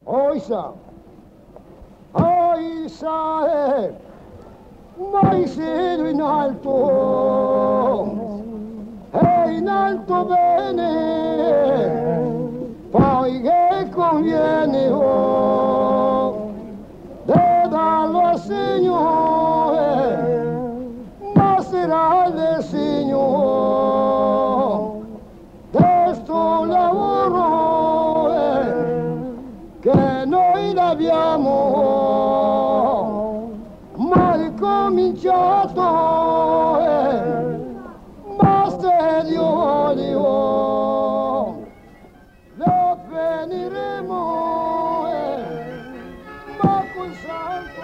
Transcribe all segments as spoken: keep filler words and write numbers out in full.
Oisa, oisa, eh, mai siedo in alto, e in alto bene, poi che conviene, oh, de darlo al Signore, ma sarà del Signore, de sto lavoro, eh, che noi l'abbiamo mai cominciato, eh, ma se Dio vuole, oh, lo finiremo, eh, ma con santo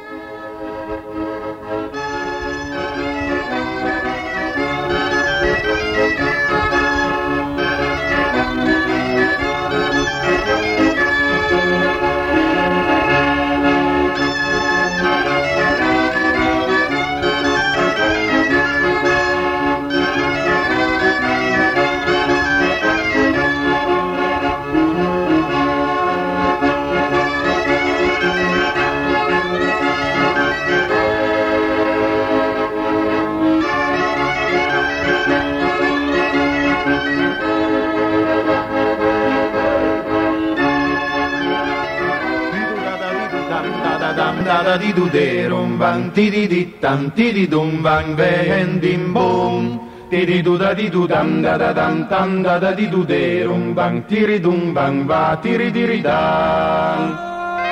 da di du de rum bang ti di di tam ti di dum bang ven dim bom ti di du da di du dam da da dam tam da da di du de rum bang ti ri dum bang va ti ri di ri da.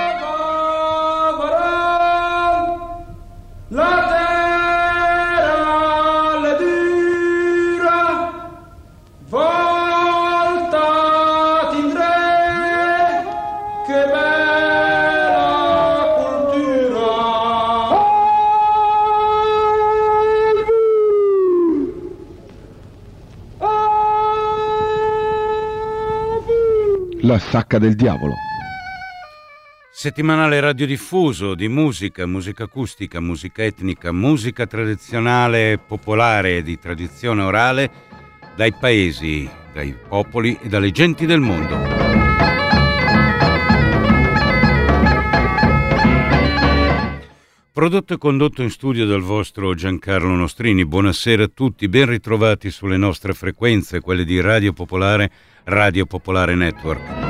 La terra le dura volta tindre che bella cultura. La sacca del diavolo. Settimanale radiodiffuso di musica, musica acustica, musica etnica, musica tradizionale popolare e di tradizione orale dai paesi, dai popoli e dalle genti del mondo. Prodotto e condotto in studio dal vostro Giancarlo Nostrini. Buonasera a tutti, ben ritrovati sulle nostre frequenze, quelle di Radio Popolare, Radio Popolare Network.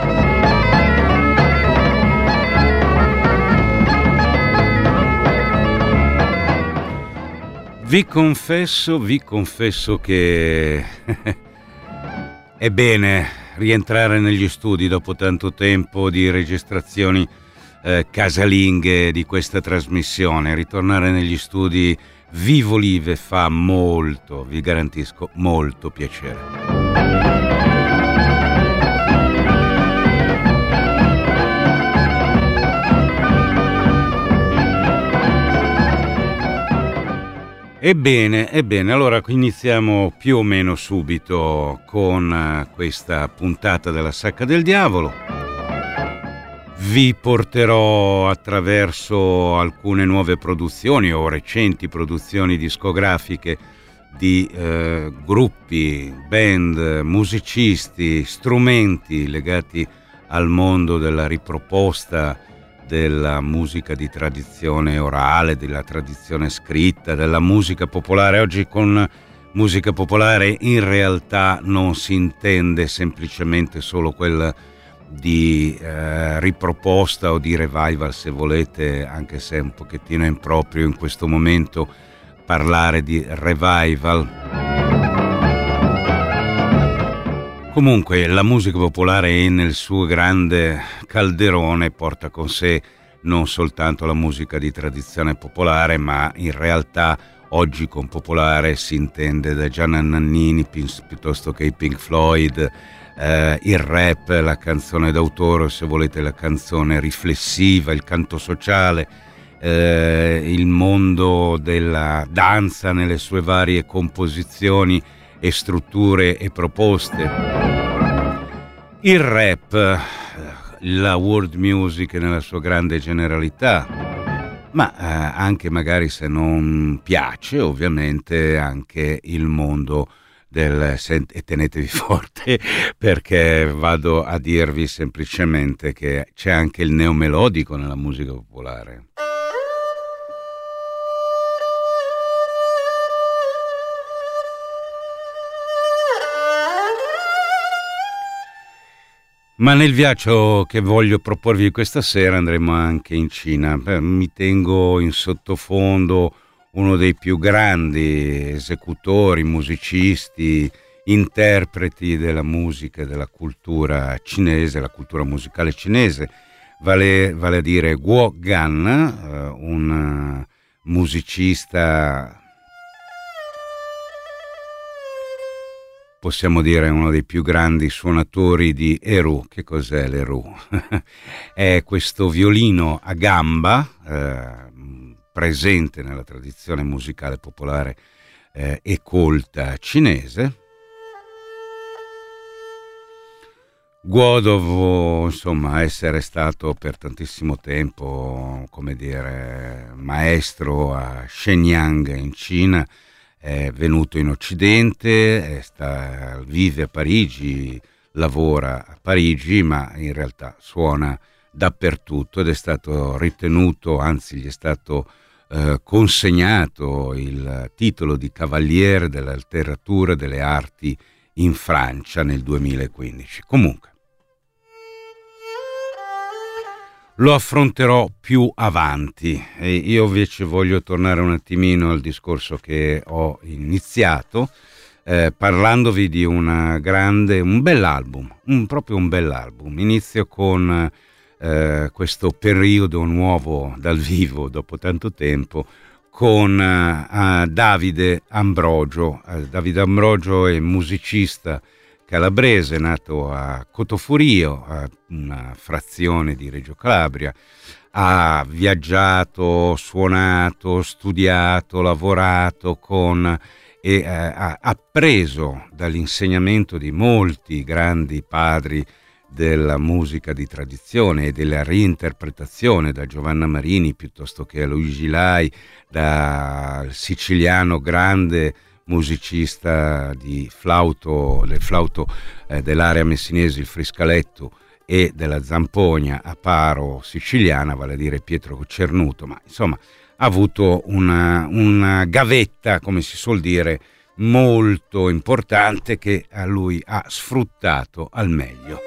Vi confesso, vi confesso che è bene rientrare negli studi dopo tanto tempo di registrazioni eh, casalinghe di questa trasmissione. Ritornare negli studi vivo live fa molto, vi garantisco, molto piacere. Ebbene, ebbene, allora iniziamo più o meno subito con questa puntata della Sacca del Diavolo. Vi porterò attraverso alcune nuove produzioni o recenti produzioni discografiche di eh, gruppi, band, musicisti, strumenti legati al mondo della riproposta della musica di tradizione orale, della tradizione scritta, della musica popolare. Oggi con musica popolare in realtà non si intende semplicemente solo quella di eh, riproposta o di revival, se volete, anche se è un pochettino improprio in questo momento parlare di revival. Comunque la musica popolare nel suo grande calderone porta con sé non soltanto la musica di tradizione popolare, ma in realtà oggi con popolare si intende da Gianna Nannini piuttosto che i Pink Floyd, eh, il rap, la canzone d'autore, se volete la canzone riflessiva, il canto sociale, eh, il mondo della danza nelle sue varie composizioni e strutture e proposte. Il rap, la world music nella sua grande generalità, ma eh, anche magari se non piace ovviamente anche il mondo del, e tenetevi forte, perché vado a dirvi semplicemente che c'è anche il neomelodico nella musica popolare. Ma nel viaggio che voglio proporvi questa sera andremo anche in Cina. Mi tengo in sottofondo uno dei più grandi esecutori, musicisti, interpreti della musica e della cultura cinese, la cultura musicale cinese, vale, vale a dire Guo Gan, un musicista, possiamo dire uno dei più grandi suonatori di erhu. Che cos'è l'erhu? È questo violino a gamba, eh, presente nella tradizione musicale popolare eh, e colta cinese. Guo dopo, insomma, essere stato per tantissimo tempo, come dire, maestro a Shenyang in Cina, è venuto in Occidente, sta, vive a Parigi, lavora a Parigi, ma in realtà suona dappertutto ed è stato ritenuto, anzi gli è stato eh, consegnato il titolo di Cavaliere della Letteratura e delle Arti in Francia nel duemilaquindici. Comunque, lo affronterò più avanti e io invece voglio tornare un attimino al discorso che ho iniziato eh, parlandovi di una grande, un bell'album, un, proprio un bell'album. Inizio con eh, questo periodo nuovo dal vivo dopo tanto tempo con uh, Davide Ambrogio. Uh, Davide Ambrogio è musicista calabrese, nato a Cotofurio, una frazione di Reggio Calabria. Ha viaggiato, suonato, studiato, lavorato con e eh, ha appreso dall'insegnamento di molti grandi padri della musica di tradizione e della reinterpretazione, da Giovanna Marini piuttosto che a Luigi Lai, dal siciliano grande musicista di flauto, del flauto eh, dell'area messinese, il Friscaletto, e della zampogna a paro siciliana, vale a dire Pietro Cernuto, ma insomma ha avuto una, una gavetta, come si suol dire, molto importante che a lui ha sfruttato al meglio.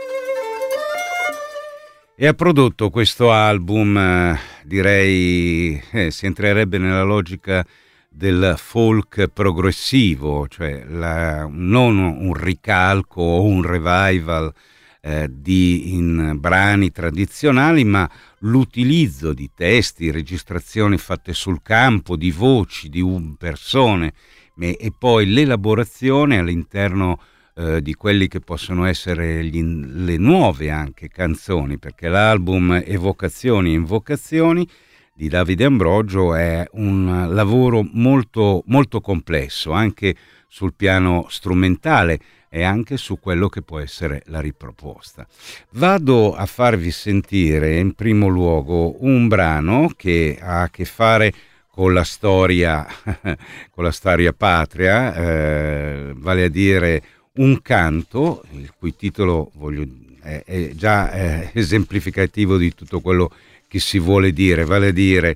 E ha prodotto questo album, eh, direi, eh, si entrerebbe nella logica del folk progressivo, cioè la, non un ricalco o un revival eh, di in brani tradizionali, ma l'utilizzo di testi, registrazioni fatte sul campo, di voci, di un, persone, e, e poi l'elaborazione all'interno eh, di quelli che possono essere gli, le nuove anche canzoni, perché l'album Evocazioni e Invocazioni di Davide Ambrogio è un lavoro molto, molto complesso, anche sul piano strumentale e anche su quello che può essere la riproposta. Vado a farvi sentire in primo luogo un brano che ha a che fare con la storia, con la storia patria, eh, vale a dire un canto, il cui titolo voglio, è, è già è esemplificativo di tutto quello che si vuole dire, vale a dire,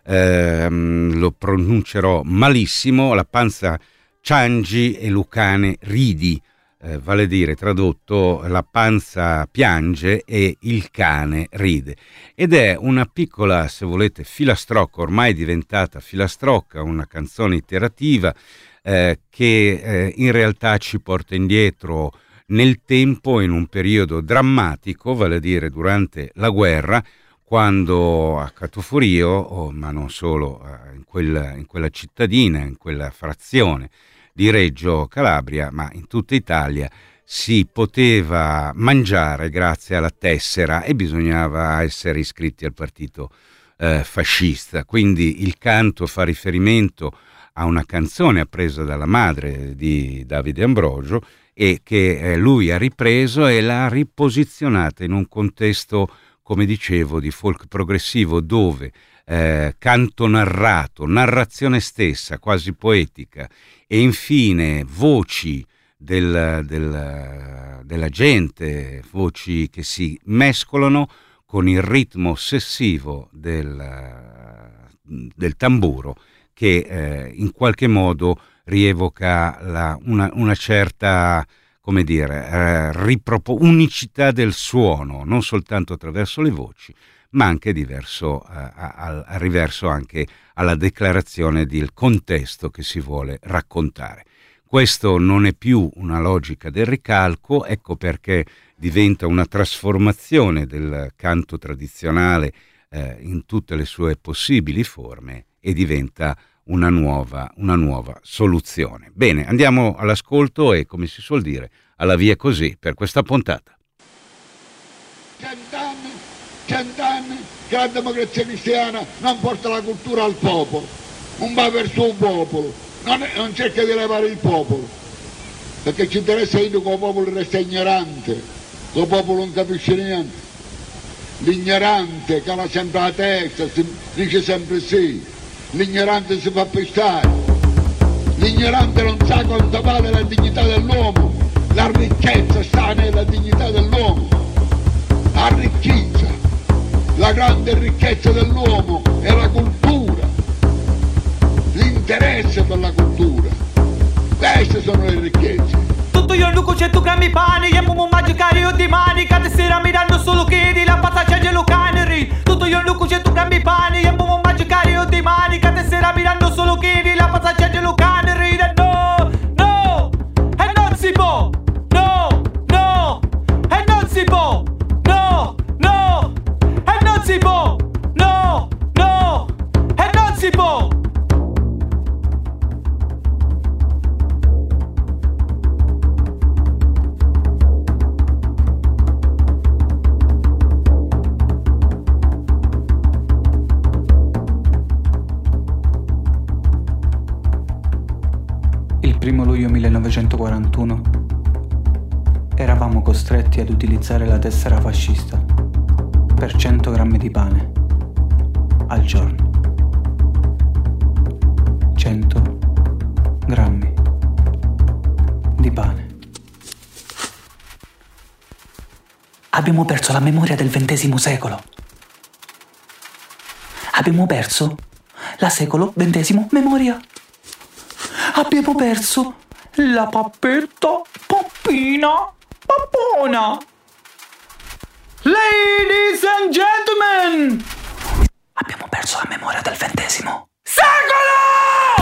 ehm, lo pronuncerò malissimo, la panza ciangi e Lucane ridi, eh, vale a dire, tradotto, la panza piange e il cane ride. Ed è una piccola, se volete, filastrocca, ormai diventata filastrocca, una canzone iterativa eh, che eh, in realtà ci porta indietro nel tempo, in un periodo drammatico, vale a dire durante la guerra, quando a Catofurio, oh, ma non solo, eh, in, quella, in quella cittadina, in quella frazione di Reggio Calabria, ma in tutta Italia, si poteva mangiare grazie alla tessera e bisognava essere iscritti al partito eh, fascista. Quindi il canto fa riferimento a una canzone appresa dalla madre di Davide Ambrogio e che eh, lui ha ripreso e l'ha riposizionata in un contesto, come dicevo, di folk progressivo, dove eh, canto narrato, narrazione stessa, quasi poetica, e infine voci del, del, della gente, voci che si mescolano con il ritmo ossessivo del, del tamburo che eh, in qualche modo rievoca la, una, una certa, come dire, eh, ripropo- unicità del suono, non soltanto attraverso le voci, ma anche diverso, eh, a, a riverso anche alla declarazione del contesto che si vuole raccontare. Questo non è più una logica del ricalco, ecco perché diventa una trasformazione del canto tradizionale eh, in tutte le sue possibili forme e diventa una nuova, una nuova soluzione. Bene, andiamo all'ascolto e, come si suol dire, alla via così per questa puntata. Cent'anni, cent'anni che la democrazia cristiana non porta la cultura al popolo, non va verso un popolo, non, è, non cerca di levare il popolo, perché ci interessa che il popolo resta ignorante, che il popolo non capisce niente, l'ignorante che ha sempre la testa, si dice sempre sì, l'ignorante si fa pestare, l'ignorante non sa quanto vale la dignità dell'uomo, la ricchezza sta nella dignità dell'uomo, la ricchezza, la grande ricchezza dell'uomo è la cultura, l'interesse per la cultura, queste sono le ricchezze. Tutto io lucco cento grammi pane, e mu magicare io di mani, cada sera mi danno solo chiedi, la passaggia gelo caneri. Tutto io lucco cento grammi pane, e mu magicare io di mani, cada sera mi danno solo chiedi, la passaggia gelo caneri. No, no, e non si può, no, no, e non si può, no, no, e non si può, no, no, e non si può. Il primo luglio millenovecentoquarantuno eravamo costretti ad utilizzare la tessera fascista per cento grammi di pane al giorno. cento grammi di pane. Abbiamo perso la memoria del ventesimo secolo. Abbiamo perso la secolo ventesimo memoria. Abbiamo perso la pappetta, pappina, pappona. Ladies and gentlemen, abbiamo perso la memoria del ventesimo secolo!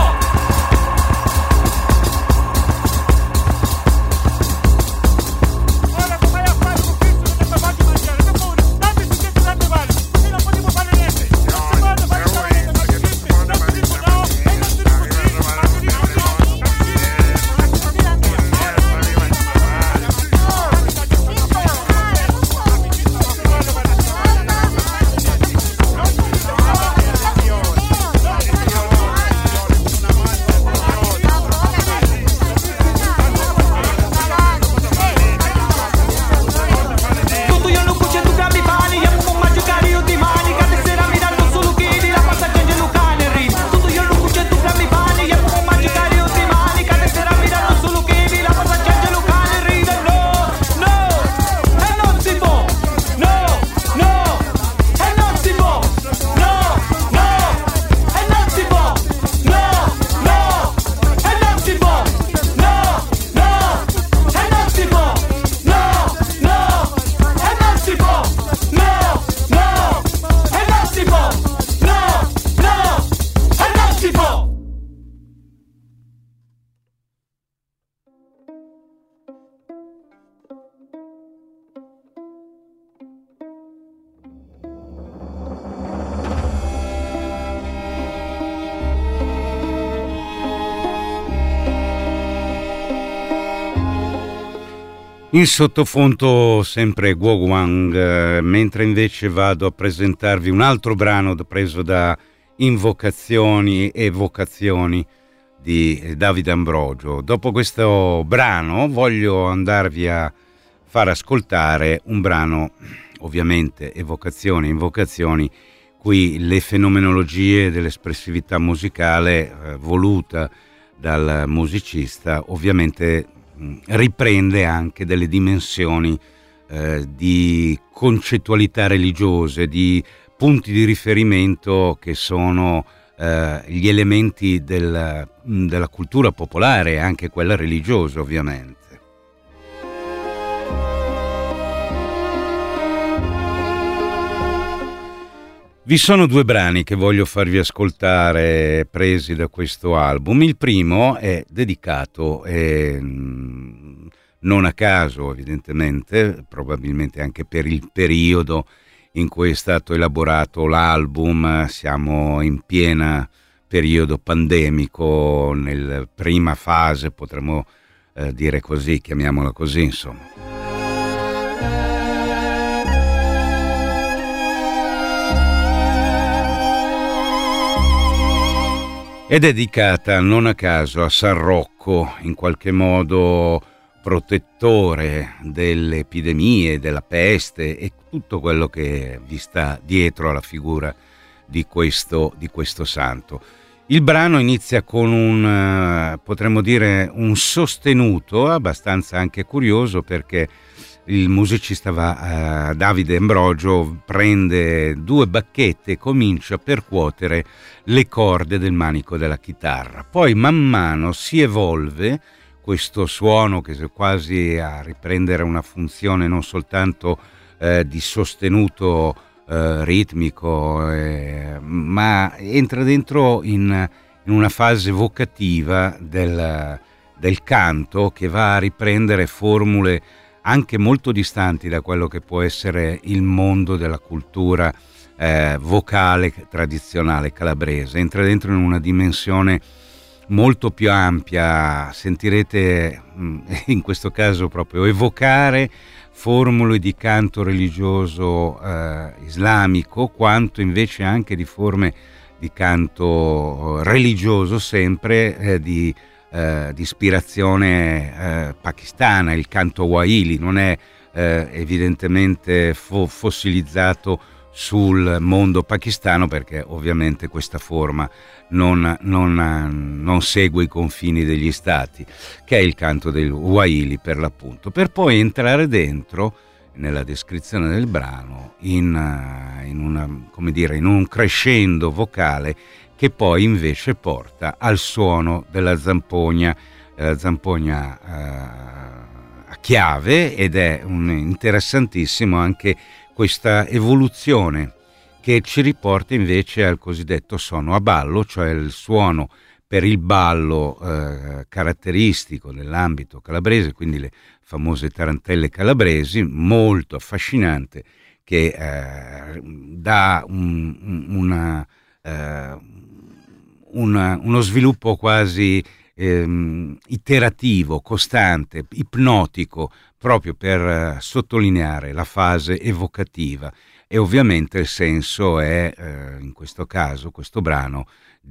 In sottofondo sempre Guo Guang, eh, mentre invece vado a presentarvi un altro brano preso da Invocazioni e Vocazioni di Davide Ambrogio. Dopo questo brano voglio andarvi a far ascoltare un brano, ovviamente evocazioni, invocazioni, qui le fenomenologie dell'espressività musicale eh, voluta dal musicista, ovviamente riprende anche delle dimensioni eh, di concettualità religiose, di punti di riferimento che sono eh, gli elementi del, della cultura popolare e anche quella religiosa, ovviamente. Vi sono due brani che voglio farvi ascoltare presi da questo album. Il primo è dedicato, eh, non a caso evidentemente, probabilmente anche per il periodo in cui è stato elaborato l'album, siamo in piena periodo pandemico, nella prima fase potremmo eh, dire così, chiamiamola così, insomma. È dedicata non a caso a San Rocco, in qualche modo protettore delle epidemie, della peste e tutto quello che vi sta dietro alla figura di questo, di questo santo. Il brano inizia con un, potremmo dire, un sostenuto abbastanza anche curioso, perché il musicista va, uh, Davide Ambrogio prende due bacchette e comincia a percuotere le corde del manico della chitarra. Poi man mano si evolve questo suono che è quasi a riprendere una funzione non soltanto eh, di sostenuto eh, ritmico, eh, ma entra dentro in, in una fase vocativa del, del canto, che va a riprendere formule anche molto distanti da quello che può essere il mondo della cultura eh, vocale tradizionale calabrese. Entra dentro in una dimensione molto più ampia, sentirete in questo caso proprio evocare formule di canto religioso eh, islamico, quanto invece anche di forme di canto religioso, sempre eh, di Eh, di ispirazione eh, pakistana. Il canto Wahili non è eh, evidentemente fo- fossilizzato sul mondo pakistano, perché ovviamente questa forma non, non, non segue i confini degli stati, che è il canto del Wahili per l'appunto, per poi entrare dentro nella descrizione del brano in, in, una, come dire, in un crescendo vocale che poi invece porta al suono della zampogna, la zampogna eh, a chiave, ed è un interessantissimo anche questa evoluzione che ci riporta invece al cosiddetto suono a ballo, cioè il suono per il ballo eh, caratteristico dell'ambito calabrese, quindi le famose tarantelle calabresi, molto affascinante, che eh, dà un, una... Eh, Una, uno sviluppo quasi ehm, iterativo, costante, ipnotico, proprio per eh, sottolineare la fase evocativa. E ovviamente il senso è, eh, in questo caso, questo brano,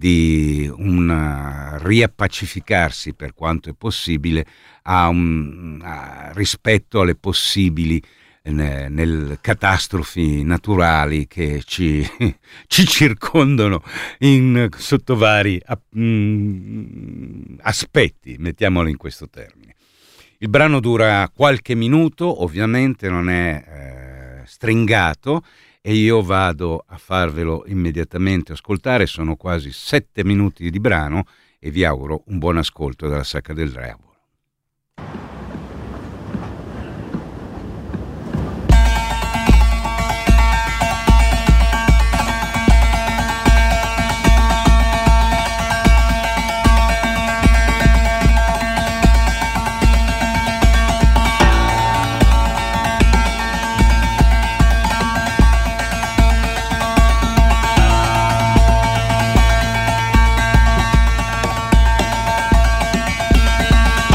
di un uh, riappacificarsi per quanto è possibile a un, a, rispetto alle possibili nelle catastrofi naturali che ci, ci circondano in, sotto vari aspetti, mettiamolo in questo termine. Il brano dura qualche minuto, ovviamente non è eh, stringato, e io vado a farvelo immediatamente ascoltare. Sono quasi sette minuti di brano e vi auguro un buon ascolto dalla Sacca del Diavolo. Thank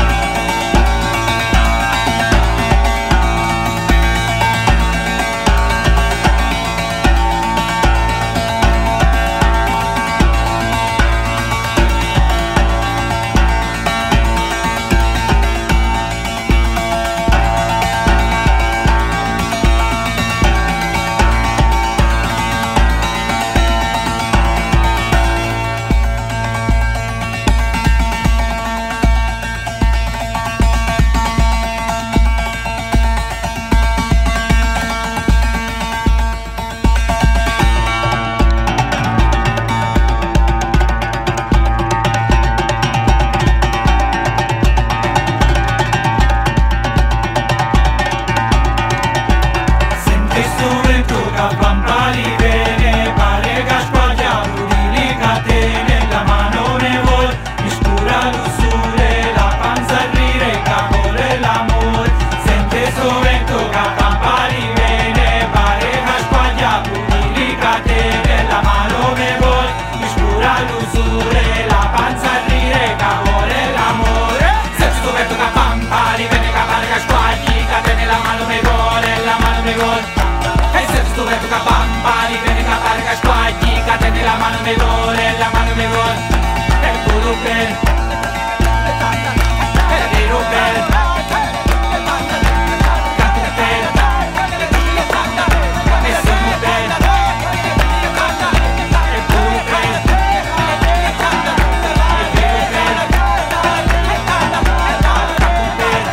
capampali bene, pare che squagliato di li catene, la mano me vuol, miscura l'usure, la panza a rire, capore l'amore, sente sto vento capampali bene, pare che squagliato di li catene, la mano me vuol, miscura l'usure, la panza a rire, capore l'amore, sente sto vento capampali bene, capare che squagli, catene, la mano me vuole, la mano me vuole. E se sto vento capampali, bene capare che squagli, catene la mano me vuole, la mano me vuole. E puro bene, e vero bene, canta bene, e siamo bene, e puro bene, e vero bene, canta bene,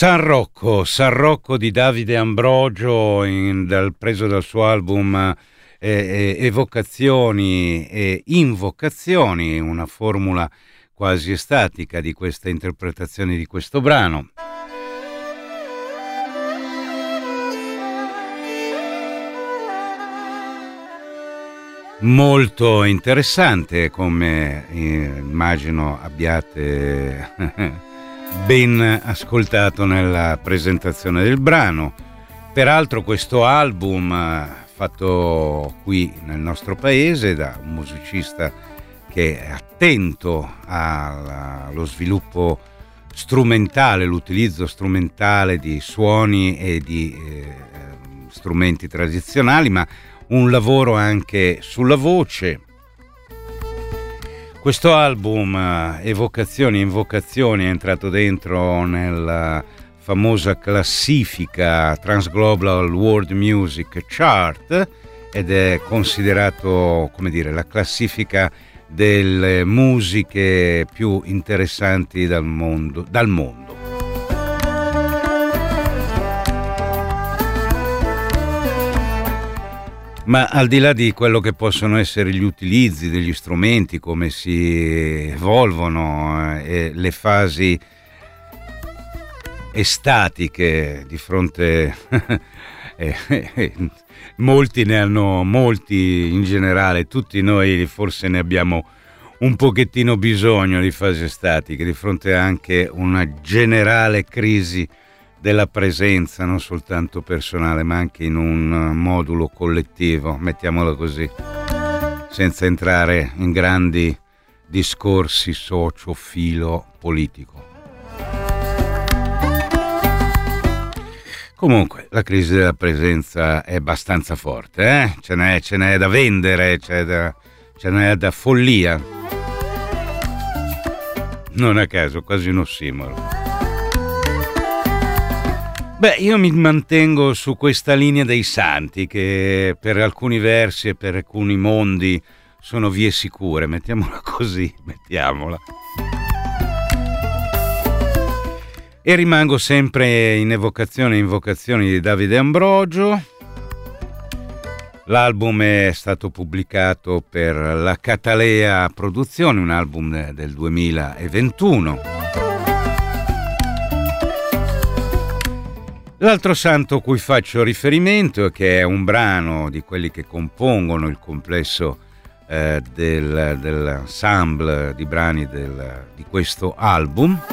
San Rocco, San Rocco di Davide Ambrogio, in, dal, preso dal suo album eh, eh, Evocazioni e Invocazioni, una formula quasi estatica di questa interpretazione di questo brano. Molto interessante, come eh, immagino abbiate ben ascoltato nella presentazione del brano. Peraltro questo album fatto qui nel nostro paese da un musicista che è attento allo sviluppo strumentale, l'utilizzo strumentale di suoni e di eh, strumenti tradizionali, ma un lavoro anche sulla voce. Questo album, Evocazioni e Invocazioni, è entrato dentro nella famosa classifica Transglobal World Music Chart ed è considerato, come dire, la classifica delle musiche più interessanti dal mondo. Dal mondo. Ma al di là di quello che possono essere gli utilizzi degli strumenti, come si evolvono eh, e le fasi estatiche di fronte eh, eh, molti ne hanno, molti in generale, tutti noi forse ne abbiamo un pochettino bisogno di fasi estatiche, di fronte anche a una generale crisi della presenza, non soltanto personale, ma anche in un modulo collettivo, mettiamolo così, senza entrare in grandi discorsi socio-filo-politico. Comunque, la crisi della presenza è abbastanza forte, eh? Ce n'è, ce n'è da vendere, c'è da, ce n'è da follia. Non a caso, quasi un ossimoro. Beh, io mi mantengo su questa linea dei santi, che per alcuni versi e per alcuni mondi sono vie sicure, mettiamola così, mettiamola. E rimango sempre in Evocazione e Invocazioni di Davide Ambrogio. L'album è stato pubblicato per la Catalea Produzioni, un album del duemilaventuno. L'altro santo a cui faccio riferimento, che è un brano di quelli che compongono il complesso eh, del, dell'ensemble di brani del, di questo album,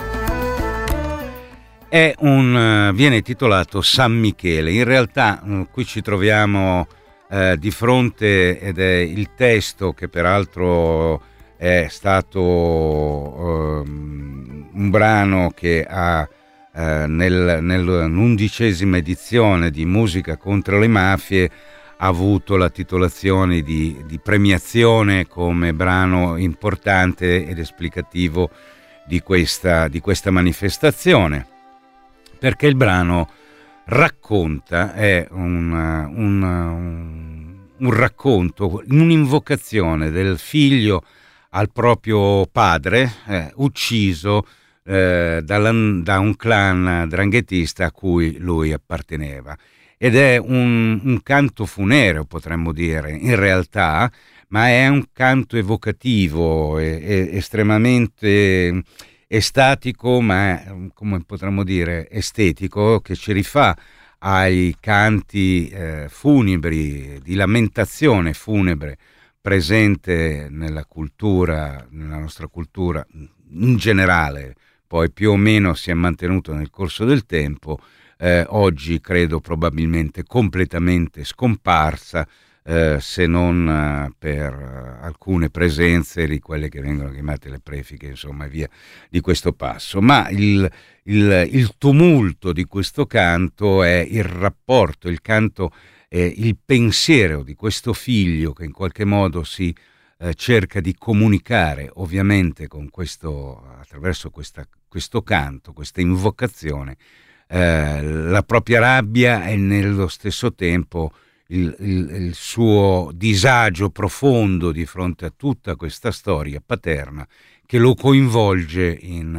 è un, viene titolato San Michele. In realtà qui ci troviamo eh, di fronte, ed è il testo che peraltro è stato eh, un brano che ha eh, nel, nell'undicesima edizione di Musica contro le mafie ha avuto la titolazione di, di premiazione come brano importante ed esplicativo di questa, di questa manifestazione, perché il brano racconta, è un, un, un, un racconto, un'invocazione del figlio al proprio padre, eh, ucciso eh, dalla, da un clan dranghetista a cui lui apparteneva. Ed è un, un canto funereo, potremmo dire, in realtà, ma è un canto evocativo, e, e, estremamente estatico, ma come potremmo dire estetico, che ci rifà ai canti eh, funebri, di lamentazione funebre presente nella cultura, nella nostra cultura in generale, poi più o meno si è mantenuto nel corso del tempo, eh, oggi credo probabilmente completamente scomparsa, Eh, se non uh, per uh, alcune presenze di quelle che vengono chiamate le prefiche, insomma, via di questo passo. Ma il, il, il tumulto di questo canto è il rapporto, il canto è il pensiero di questo figlio che in qualche modo si uh, cerca di comunicare, ovviamente con questo, attraverso questa, questo canto, questa invocazione, uh, la propria rabbia e nello stesso tempo Il, il, il suo disagio profondo di fronte a tutta questa storia paterna che lo coinvolge in,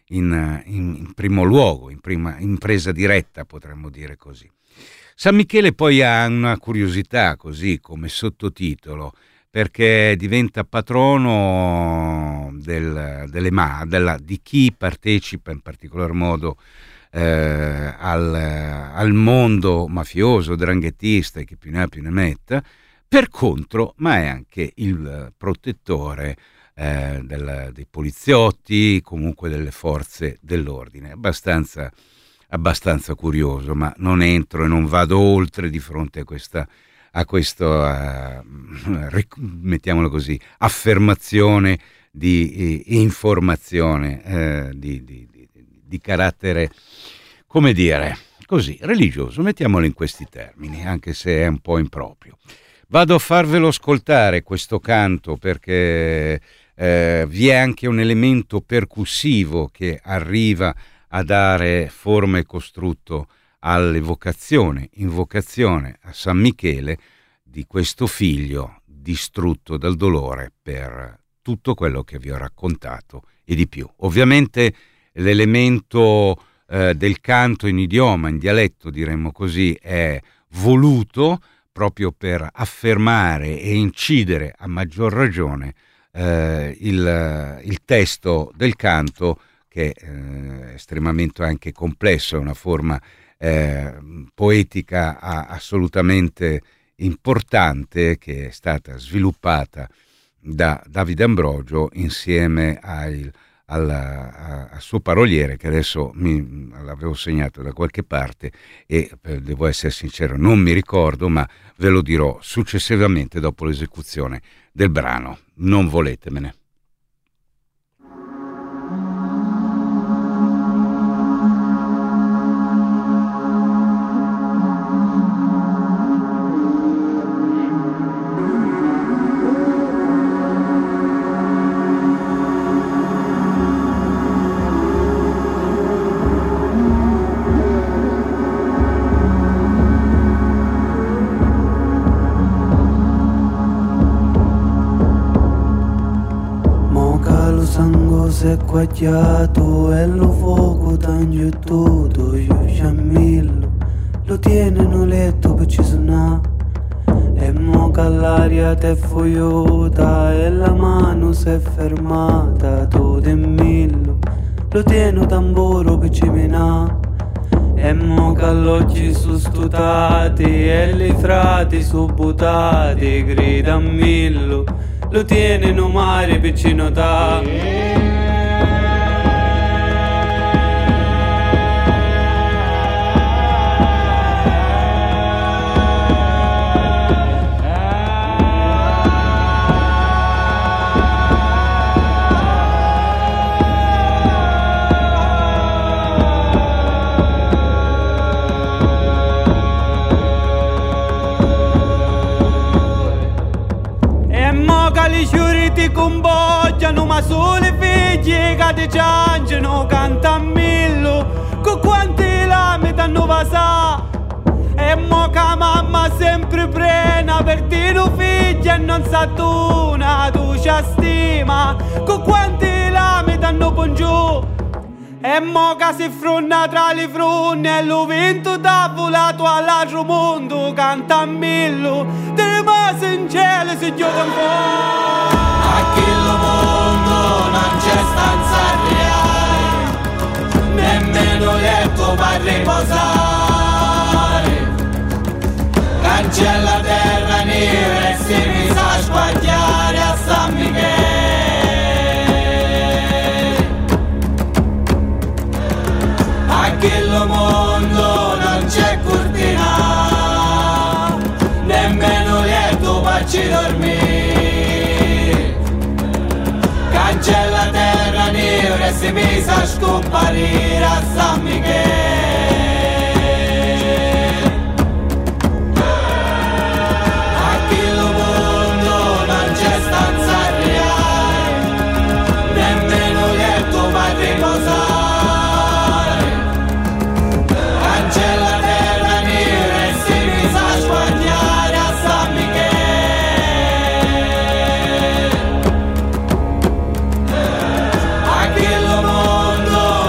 in, in, in primo luogo, in, prima, in presa diretta, potremmo dire così. San Michele poi ha una curiosità così come sottotitolo, perché diventa patrono del, delle ma, della, di chi partecipa in particolar modo eh, al, al mondo mafioso, dranghettista e chi più ne ha più ne metta. Per contro, ma è anche il protettore eh, del, dei poliziotti, comunque delle forze dell'ordine. Abbastanza, abbastanza curioso, ma non entro e non vado oltre di fronte a questa a questo, uh, mettiamolo così, affermazione di eh, informazione eh, di, di, di, di carattere, come dire, così, religioso, mettiamolo in questi termini, anche se è un po' improprio. Vado a farvelo ascoltare questo canto perché eh, vi è anche un elemento percussivo che arriva a dare forma e costrutto all'evocazione, invocazione a San Michele di questo figlio distrutto dal dolore per tutto quello che vi ho raccontato e di più. Ovviamente l'elemento eh, del canto in idioma, in dialetto diremmo così, è voluto proprio per affermare e incidere a maggior ragione eh, il, il testo del canto, che è eh, estremamente anche complesso, è una forma Eh, poetica assolutamente importante che è stata sviluppata da Davide Ambrogio insieme al, al, a, al suo paroliere, che adesso mi, l'avevo segnato da qualche parte e eh, devo essere sincero, non mi ricordo, ma ve lo dirò successivamente dopo l'esecuzione del brano. Non voletemene. Se quagliato e lo fuoco tanto tutto io sciammillo lo tiene in letto per ci suonare e mo che l'aria te fogliota e la mano si è fermata tutto in millo lo tiene tamburo per ci menà e mo che gli occhi sono stutati e i frati sono buttati grida a millo lo tiene in mare per ci notare. Ma solo i figli che ti ciangiano canta a millo con quanti lame t'hanno pasà e mo che mamma sempre prena per dire un figlio e non sa tu una tu ci stima con quanti lame t'hanno pongiù e mo che si fronna tra le fronne e lo vento t'ha volato all'altro mondo canta a millo te rimase in cielo si chiude un po' a che lo mondo non c'è stanza reale nemmeno letto per riposare cancella terra nera e si mi sa squagliare a San Michele a che lo mondo non c'è cortina nemmeno letto per ci dormire cancella terra nera e si mise a scomparire a San Michele a che lo mondo non c'è stanza reale nemmeno letto per riposare cancella terra nera e si mise a squagliare a San Michele mondo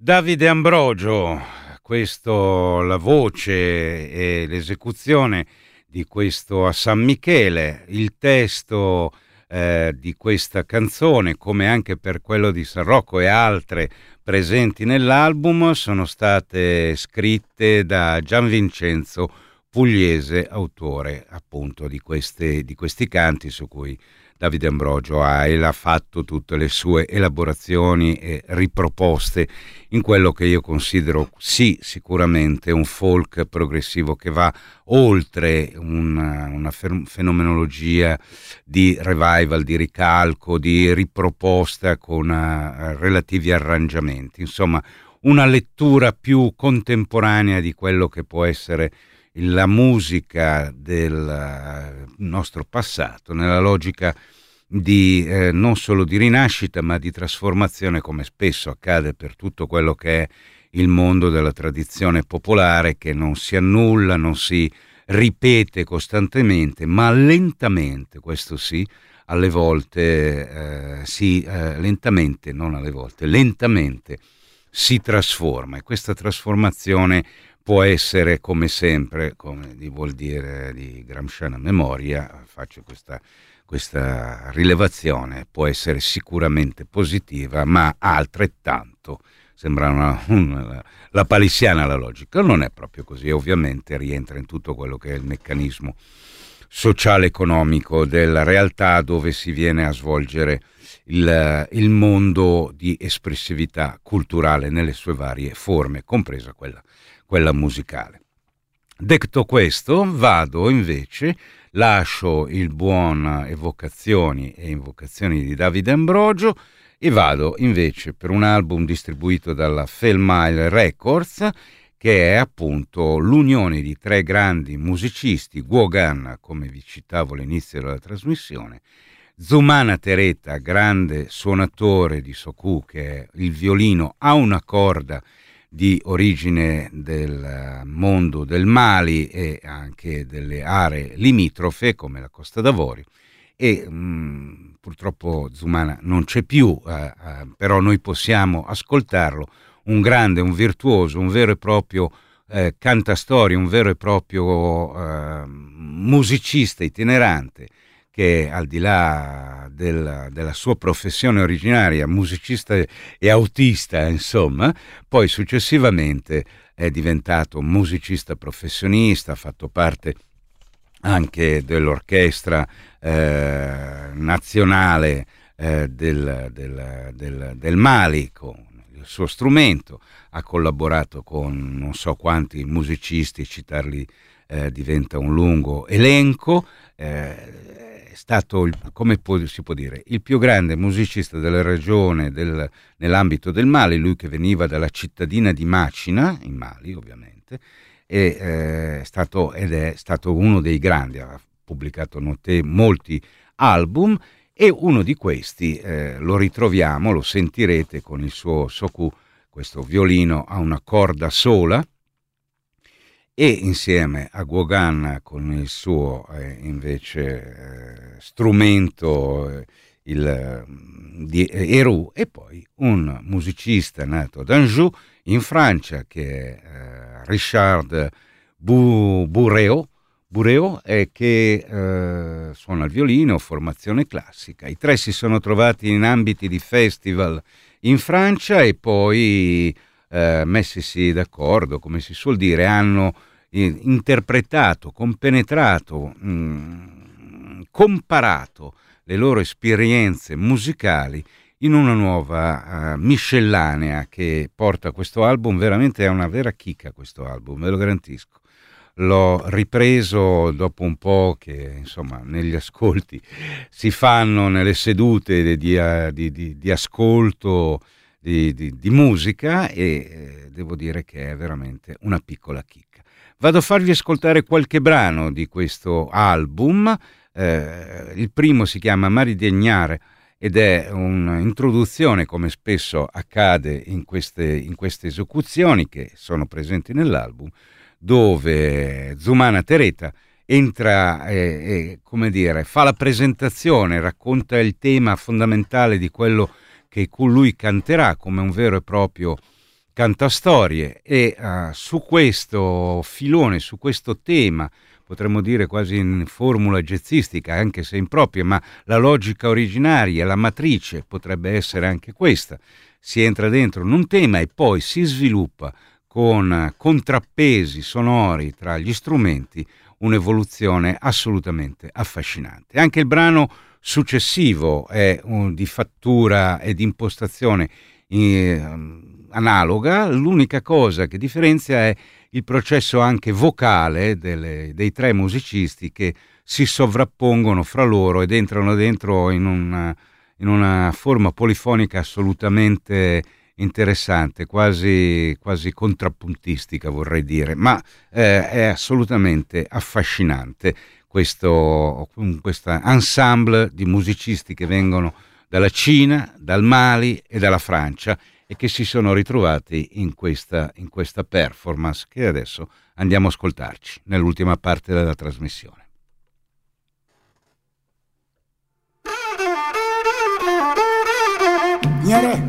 Davide Ambrogio, questo, la voce e l'esecuzione di questo A San Michele, il testo eh, di questa canzone, come anche per quello di San Rocco e altre presenti nell'album, sono state scritte da Gian Vincenzo Pugliese, autore appunto di, queste, di questi canti su cui Davide Ambrogio ha e ha fatto tutte le sue elaborazioni e riproposte in quello che io considero sì sicuramente un folk progressivo che va oltre una, una fenomenologia di revival, di ricalco, di riproposta con uh, relativi arrangiamenti, insomma una lettura più contemporanea di quello che può essere la musica del nostro passato, nella logica di eh, non solo di rinascita ma di trasformazione, come spesso accade per tutto quello che è il mondo della tradizione popolare, che non si annulla, non si ripete costantemente, ma lentamente, questo sì, alle volte eh, si eh, lentamente, non alle volte, lentamente si trasforma, e questa trasformazione può essere, come sempre, come vuol dire di Gramsciana memoria, faccio questa, questa rilevazione, può essere sicuramente positiva, ma altrettanto sembra una, una, la palissiana la logica. Non è proprio così, ovviamente rientra in tutto quello che è il meccanismo sociale-economico della realtà dove si viene a svolgere il, il mondo di espressività culturale nelle sue varie forme, compresa quella quella musicale. Detto questo, vado invece, lascio il buon evocazioni e invocazioni di Davide Ambrogio e vado invece per un album distribuito dalla Fairmile Records, che è appunto l'unione di tre grandi musicisti, Guogan, come vi citavo all'inizio della trasmissione, Zumana Tereta, grande suonatore di soku, che è il violino a una corda di origine del mondo del Mali e anche delle aree limitrofe come la Costa d'Avorio, e mh, purtroppo Zumana non c'è più, eh, eh, però noi possiamo ascoltarlo, un grande, un virtuoso, un vero e proprio eh, cantastorie, un vero e proprio eh, musicista itinerante, che al di là del, della sua professione originaria, musicista e autista, insomma, poi successivamente è diventato musicista professionista, ha fatto parte anche dell'orchestra eh, nazionale eh, del, del, del, del Mali con il suo strumento, ha collaborato con non so quanti musicisti, citarli eh, diventa un lungo elenco. eh, È stato, come si può dire, il più grande musicista della regione del, nell'ambito del Mali, lui che veniva dalla cittadina di Macina, in Mali ovviamente, e, eh, è stato, ed è stato uno dei grandi, ha pubblicato note, molti album, e uno di questi eh, lo ritroviamo, lo sentirete con il suo soku, questo violino a una corda sola, e insieme a Guogan con il suo eh, invece eh, strumento eh, il, di Eru, e poi un musicista nato ad Anjou in Francia che è eh, Richard Bureau, Bureau e che eh, suona il violino, formazione classica. I tre si sono trovati in ambiti di festival in Francia e poi eh, messisi d'accordo, come si suol dire, hanno eh, interpretato, compenetrato, mh, comparato le loro esperienze musicali in una nuova uh, miscellanea che porta questo album, veramente è una vera chicca questo album, ve lo garantisco. L'ho ripreso dopo un po' che insomma negli ascolti si fanno nelle sedute di, di, di, di ascolto di, di, di musica e eh, devo dire che è veramente una piccola chicca. Vado a farvi ascoltare qualche brano di questo album. Eh, il primo si chiama Mari Degnare ed è un'introduzione, come spesso accade in queste, in queste esecuzioni che sono presenti nell'album, dove Zumana Tereta entra e, e come dire, fa la presentazione, racconta il tema fondamentale di quello che lui canterà come un vero e proprio cantastorie e uh, su questo filone, su questo tema, potremmo dire quasi in formula jazzistica, anche se impropria, ma la logica originaria, la matrice potrebbe essere anche questa. Si entra dentro in un tema e poi si sviluppa con contrappesi sonori tra gli strumenti un'evoluzione assolutamente affascinante. Anche il brano successivo è un, di fattura e di impostazione eh, analoga, l'unica cosa che differenzia è il processo anche vocale delle, dei tre musicisti che si sovrappongono fra loro ed entrano dentro in una, in una forma polifonica assolutamente interessante, quasi, quasi contrappuntistica vorrei dire, ma eh, è assolutamente affascinante questo questa ensemble di musicisti che vengono dalla Cina, dal Mali e dalla Francia e che si sono ritrovati in questa, in questa performance che adesso andiamo a ascoltarci nell'ultima parte della trasmissione. Niente.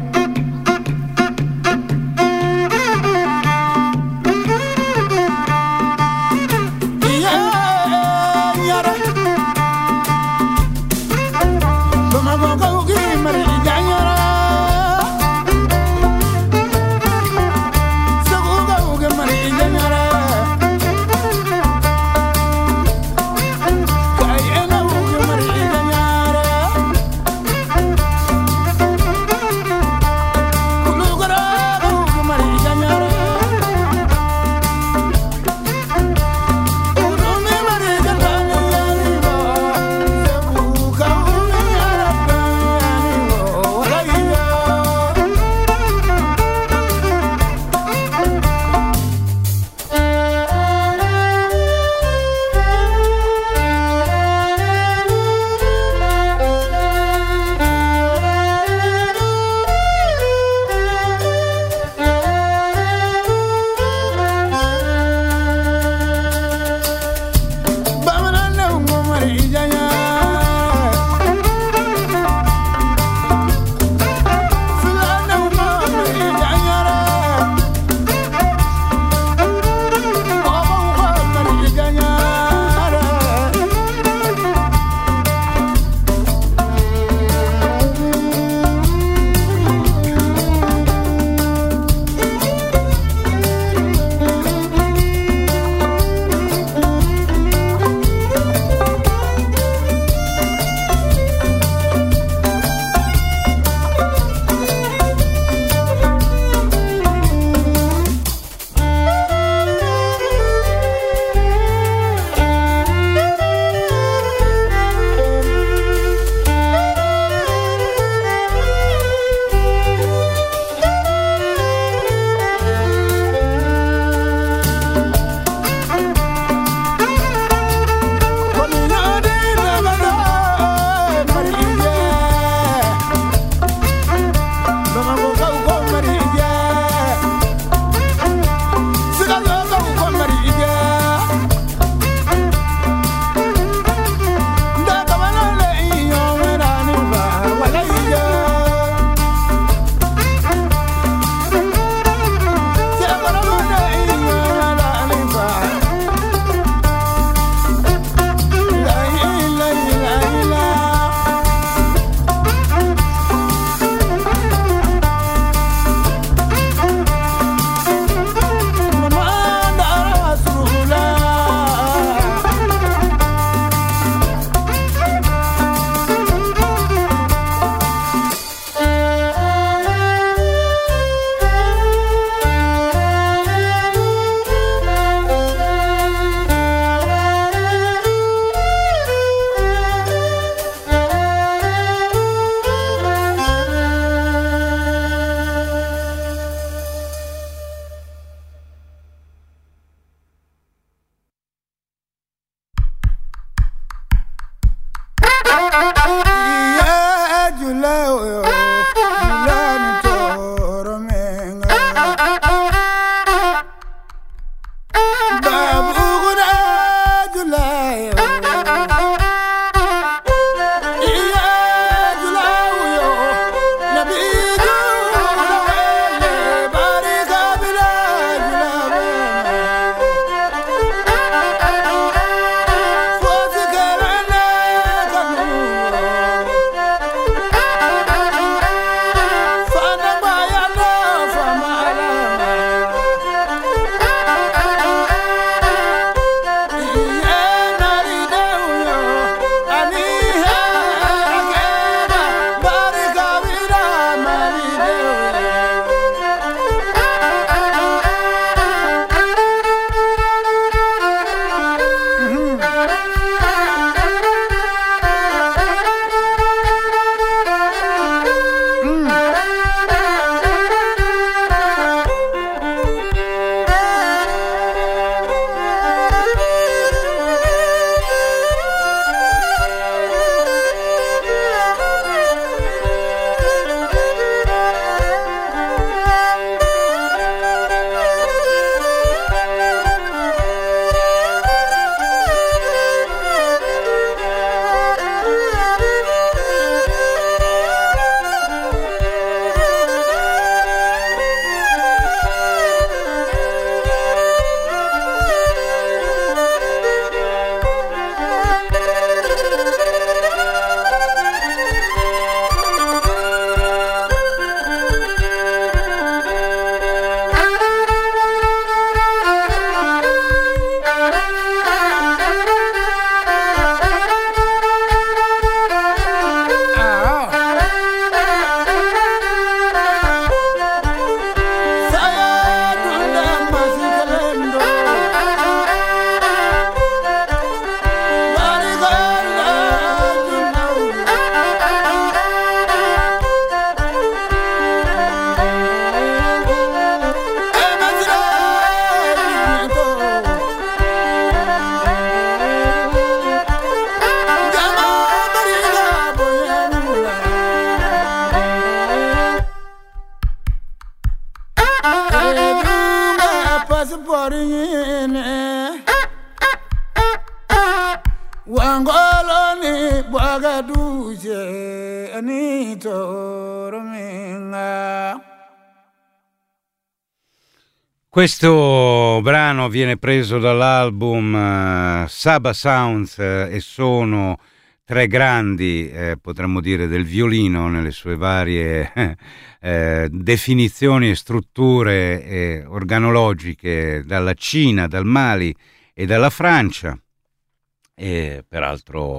duce anito rominga. Questo brano viene preso dall'album uh, Saba Sounds uh, e sono tre grandi, eh, potremmo dire, del violino nelle sue varie eh, definizioni e strutture eh, organologiche, dalla Cina, dal Mali e dalla Francia, e peraltro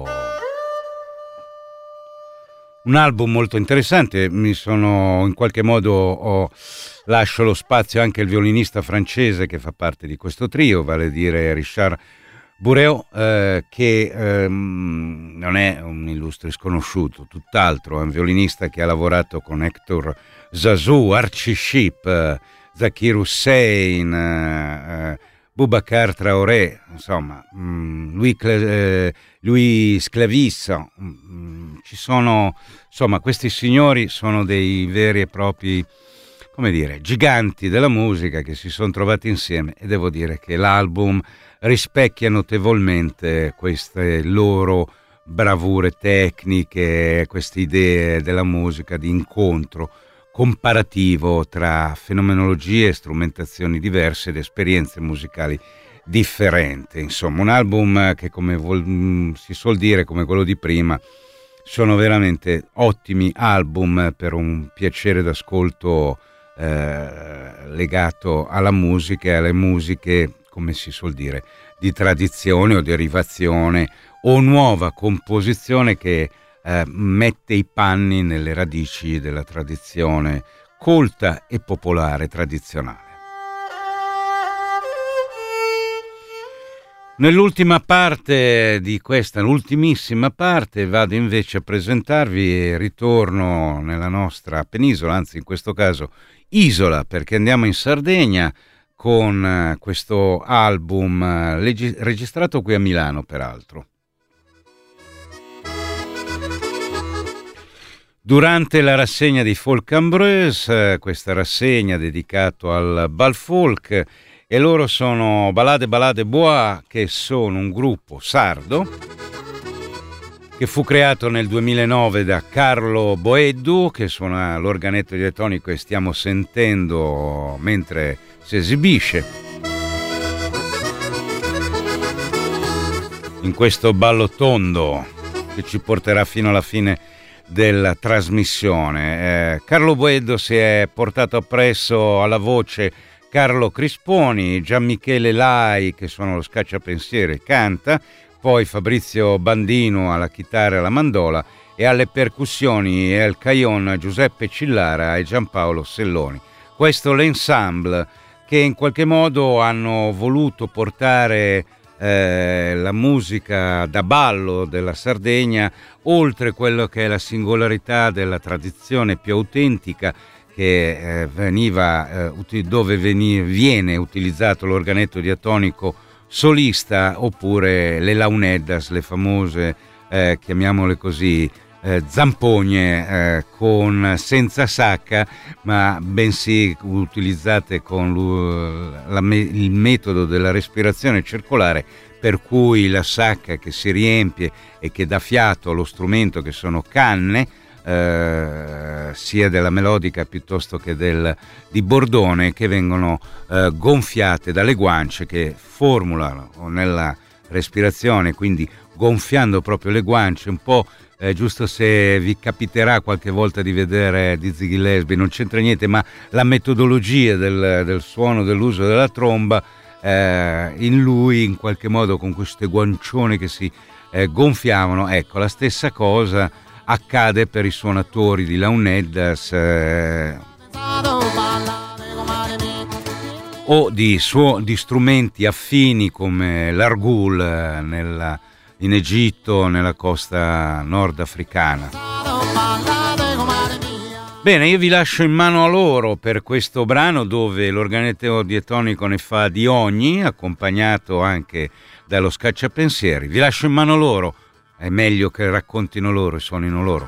un album molto interessante. Mi sono in qualche modo ho, lascio lo spazio anche al violinista francese che fa parte di questo trio, vale a dire Richard Bureau, eh, che ehm, non è un illustre sconosciuto, tutt'altro, è un violinista che ha lavorato con Hector Zazou, Archie Sheep, eh, Zakir Hussain, eh, eh, Boubacar Traoré, insomma, mh, Louis, eh, Louis Sclavis, mh, ci sono, insomma, questi signori sono dei veri e propri, come dire, giganti della musica che si sono trovati insieme, e devo dire che l'album rispecchia notevolmente queste loro bravure tecniche, queste idee della musica di incontro comparativo tra fenomenologie e strumentazioni diverse ed esperienze musicali differenti. Insomma, un album che, come vol- si suol dire, come quello di prima, sono veramente ottimi album per un piacere d'ascolto eh, legato alla musica e alle musiche, come si suol dire, di tradizione o derivazione o nuova composizione che eh, mette i panni nelle radici della tradizione colta e popolare tradizionale. Nell'ultima parte di questa, l'ultimissima parte, vado invece a presentarvi e ritorno nella nostra penisola, anzi in questo caso isola, perché andiamo in Sardegna con questo album leg- registrato qui a Milano, peraltro. Durante la rassegna di Folk Ambreuse, questa rassegna dedicata al bal folk, e loro sono Balade Balade Bois, che sono un gruppo sardo che fu creato nel duemilanove da Carlo Boeddu, che suona l'organetto diatonico e stiamo sentendo mentre si esibisce in questo ballo tondo che ci porterà fino alla fine della trasmissione. Eh, Carlo Boeddu si è portato appresso alla voce Carlo Crisponi, Gianmichele Lai che suona lo scacciapensiero e canta, poi Fabrizio Bandino alla chitarra e alla mandola, e alle percussioni e al cajon Giuseppe Cillara e Giampaolo Selloni. Questo è l'ensemble che in qualche modo hanno voluto portare eh, la musica da ballo della Sardegna oltre quello che è la singolarità della tradizione più autentica che eh, veniva eh, dove veni, viene utilizzato l'organetto diatonico solista, oppure le launeddas, le famose eh, chiamiamole così eh, zampogne eh, con senza sacca, ma bensì utilizzate con la, il metodo della respirazione circolare, per cui la sacca che si riempie e che dà fiato allo strumento, che sono canne, Eh, sia della melodica piuttosto che del, di bordone, che vengono eh, gonfiate dalle guance, che formulano nella respirazione, quindi gonfiando proprio le guance, un po' eh, giusto se vi capiterà qualche volta di vedere Dizzy Gillespie, non c'entra niente, ma la metodologia del, del suono, dell'uso della tromba, eh, in lui in qualche modo con queste guancione che si eh, gonfiavano, ecco, la stessa cosa accade per i suonatori di launeddas eh, o di, suo, di strumenti affini come l'argul eh, nella, in Egitto, nella costa nordafricana. Bene, io vi lascio in mano a loro per questo brano, dove l'organetto diatonico ne fa di ogni, accompagnato anche dallo scacciapensieri. Vi lascio in mano loro. È meglio che raccontino loro e suonino loro.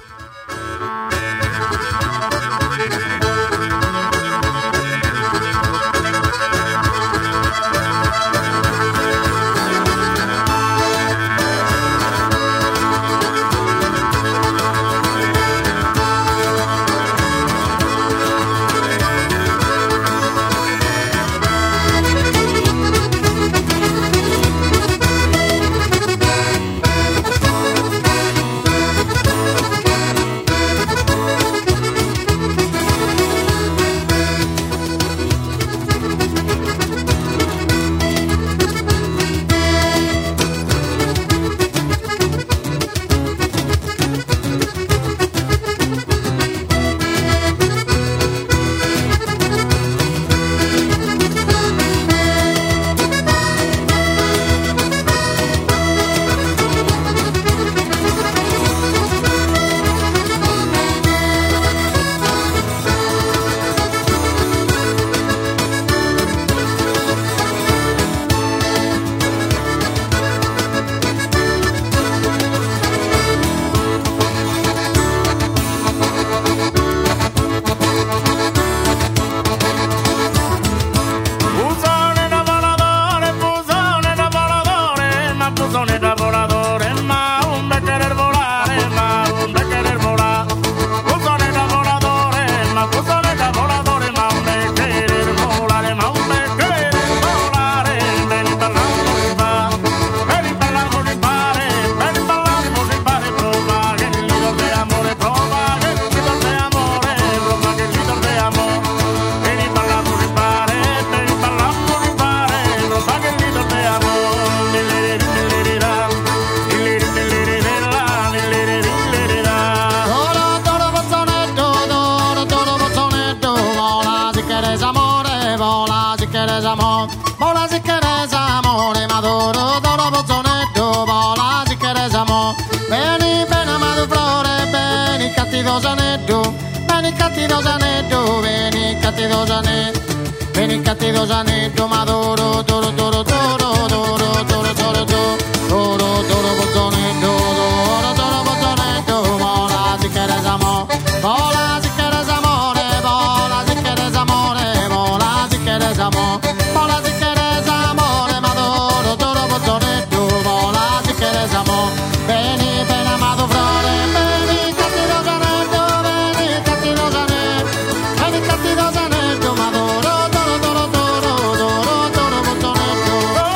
Rosanetto, vieni cattivo Rosanetto, vieni cattivo Rosanetto, vieni cattivo Rosanetto, ma doro, doro, doro, doro, doro, doro, doro, doro, doro, bozzonetto, doro, doro, bozzonetto, vola si che resamo, vola si che resamore, vola si che resamore, vola si che resamo, vola si che resamore, ma doro, doro, bozzonetto, vola si che resamo, vieni, vieni amato frore, vieni cattivo Rosanetto, vieni cattivo Rosanetto, vieni cattivo Rosanetto, ma doro, doro, doro, doro, doro, doro, bozzonetto.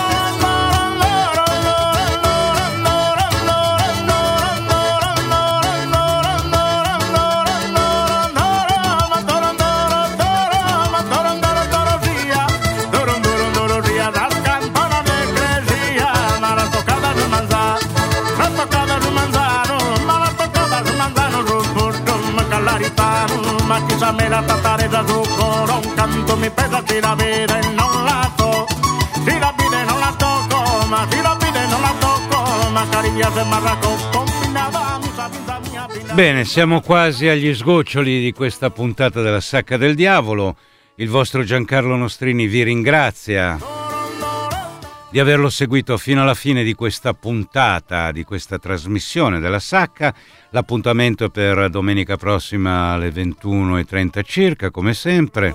Ma chissà me la tattare da zucchero, un canto mi pesa, si la vede e non la to, si la vede e non la tocco, ma si la vede e non la tocco, ma cariglia se marraco, combinava, mi sa vinta mia pinna. Bene, siamo quasi agli sgoccioli di questa puntata della Sacca del Diavolo. Il vostro Giancarlo Nostrini vi ringrazia di averlo seguito fino alla fine di questa puntata, di questa trasmissione della Sacca. L'appuntamento per domenica prossima alle ventuno e trenta circa, come sempre.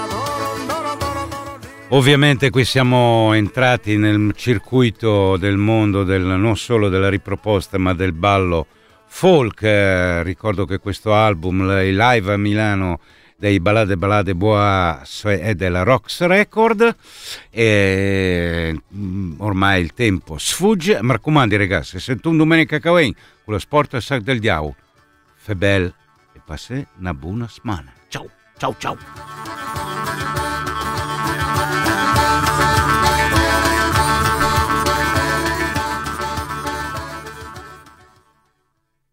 Ovviamente qui siamo entrati nel circuito del mondo del, non solo della riproposta ma del ballo folk. Eh, ricordo che questo album, i live a Milano dei Ballade Ballade Bois, è della Rox Record e ormai il tempo sfugge. Mi raccomando ragazzi, se tu domenica Cauen con lo sport e sac del diavolo, fe bel e passé una buona settimana. Ciao, ciao, ciao.